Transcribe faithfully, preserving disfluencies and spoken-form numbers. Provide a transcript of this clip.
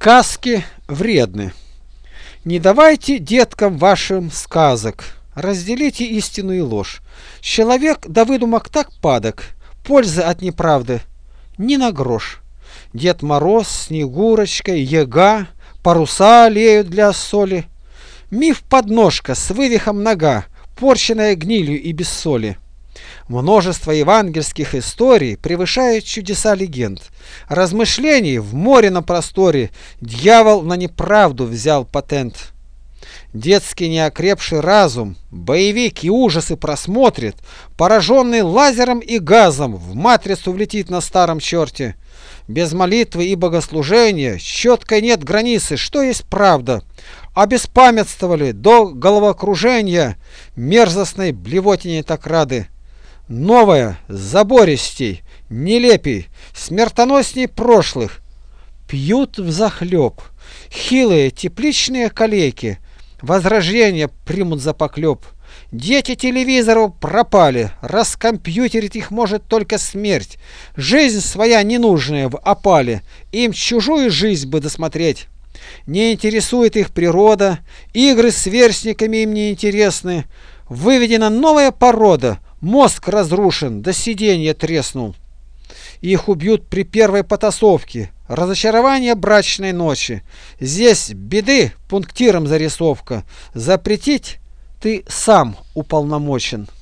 Сказки вредны. Не давайте деткам вашим сказок, разделите истину и ложь. Человек до выдумок так падок, пользы от неправды ни на грош. Дед Мороз, Снегурочка, Яга, паруса олеют для соли. Миф подножка с вывихом нога, порченная гнилью и без соли. Множество евангельских историй превышает чудеса легенд. Размышлений в море на просторе дьявол на неправду взял патент. Детский неокрепший разум боевик и ужасы просмотрит, пораженный лазером и газом в матрицу влетит на старом черте. Без молитвы и богослужения четкой нет границы, что есть правда. Обеспамятствовали до головокружения мерзостной блевотине так рады. Новое, забористей, нелепей, смертоносней прошлых. Пьют взахлеб, хилые тепличные калеки, возрождение примут за поклеп. Дети телевизору пропали, раскомпьютерить их может только смерть. Жизнь своя ненужная в опале, им чужую жизнь бы досмотреть. Не интересует их природа, игры с сверстниками им не интересны. Выведена новая порода, мозг разрушен, до сиденья треснул. Их убьют при первой потасовке, разочарование брачной ночи. Здесь беды пунктиром зарисовка, запретить ты сам уполномочен.